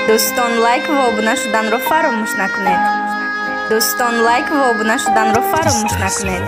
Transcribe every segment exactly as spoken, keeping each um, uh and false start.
Дӯстон, лайк ва обуна шуданро фаромӯш накунед. Дӯстон, лайк ва обуна шуданро фаромӯш накунед.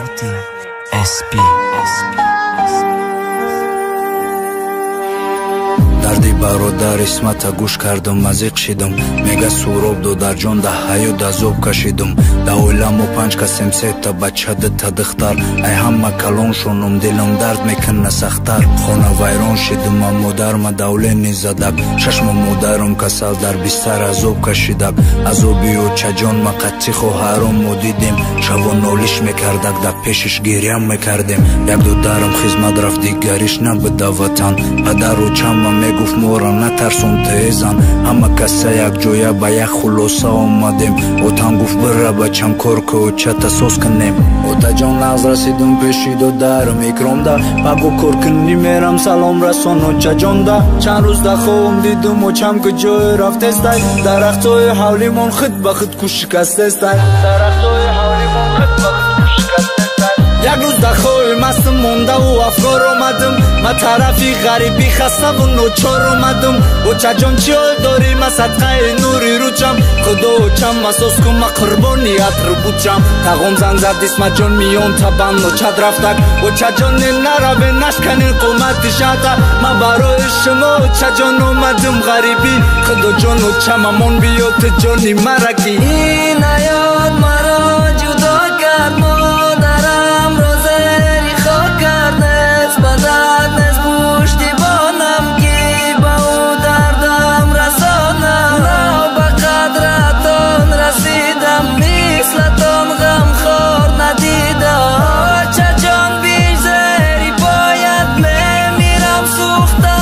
дарди бародар исмата гӯш кардам, мазиқ шидам. Мега суроб додар ҷон да ҳаёт азоб кашидам. Да оила мо панҷ касем, сета бача дата духтар. Ай ҳама калон шунум, дилам дард мекунна сахтар. Хона вайрон шидам, ам модарма давлени задак. Шашма модарам касал дар бистар азоб кашидак. Азоби очаҷон ма қатъи хоҳарам мо дидем. Шаво нолиш мекардак, да пешиш гирьям мекардем. Як додарам хизмат рафт, дигариш набуда ватан. Падару чама мегуфт мора натарсон тезан. Ҳама каса якҷоя ба як хулоса омадем. Отан гуфт бира бачам кор ку очата сос кунем. Отаҷон нағз расидум пеши додарам икромда. Паго кор кунӣ мерам салом расон очаҷонда. Чанд рӯз да хобам дидум очам ки ҷое рафтестай. Дарахтҳои ҳавлимон хит ба хит ку шикастестай. Дарахтҳои ҳавлимон хит ба хит ку шикастестай. Як рӯз да хоҳи мастам мондаву афкор омадам. Ма тарафи ғариби хаставу ночор омадам. Очаҷон чӣ ҳол дорӣ? Ма садқаи нури рӯчам. Худо очам масос кун, ма қурбони атр будчам. Тағом занг зад исматҷон миён табан очад рафтак. Очаҷон не нараве нашканин қомати шата. Ма барои шумо очаҷон омадам ғарибӣ. Худоҷон очамамон биё ту ҷони мараки. ин ҳаёт маро ҷудо кард, модарам розери хок кард. Нест ба дард, нест пуштибонам ки ба ӯ дардам расонам. Нав ба қадратон расидам, мислатон ғамхор надидам. Очаҷон бизери поят мемирам сӯхта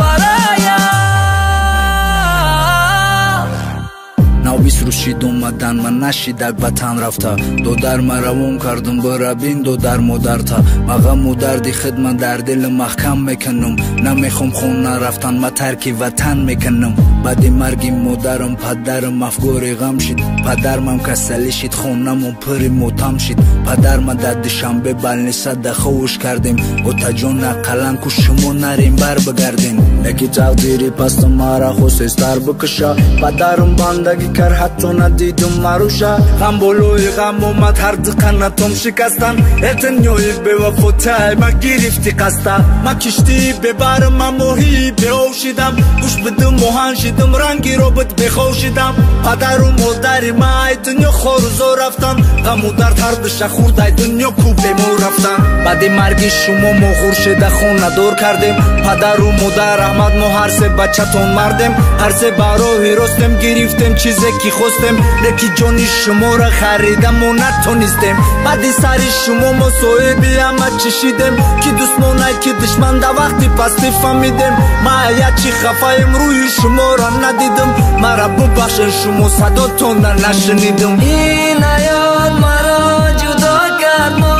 бароям. Нав бист рӯз шид омадан, ман нашидак ба тан рафта. Додар ма равон кардам, бирабин додар модарта. Ма ғаму дарди хидмат дар дили маҳкам мекунам. Намехом хона рафтан, ма тарки ватан мекунам. баъди марги модарам падарам афгори ғам шид. Падармам касалӣ шид, хонамон пури мотам шид. Падарма дар душанбе балниса да ховуш кардем. Отаҷон ақалан ку шумо нарем бар бигардем. Яки тақдири пастам мара хостестар бикуша. Падарам бандагӣ кар ҳатто надидум маруша. ғам болои ғам омад, ҳарду қанатом шикастан. этинёи бевафотай ма гирифти қаста. Ма киштии бебарам, ма моҳии беов шидам. гӯш бидум моҳан шидам, ранги робит бехов шидам. Падару модари ма ай дунё хорузо рафтан. ғаму дард ҳардуша хурд, ай дунё ку бемор рафтан. баъди марги шумо мо хуршеда хонадор кардем. падару модар раҳмат, мо ҳар се бачатон мардем. ҳар се ба роҳи ростем, гирифтем чизе ки хостем. леки ҷони шуморо харидам мо натонистем. баъди сари шумо мо соҳиби ҳама чишидем. ки дӯстмонай ки душман да вақти пастӣ фаҳмидем. ма ячи хафаем, рӯи шуморо надидам. мара бубахшен, шумо садотонро нашунидам. ин ҳаёт маро ҷудо кард.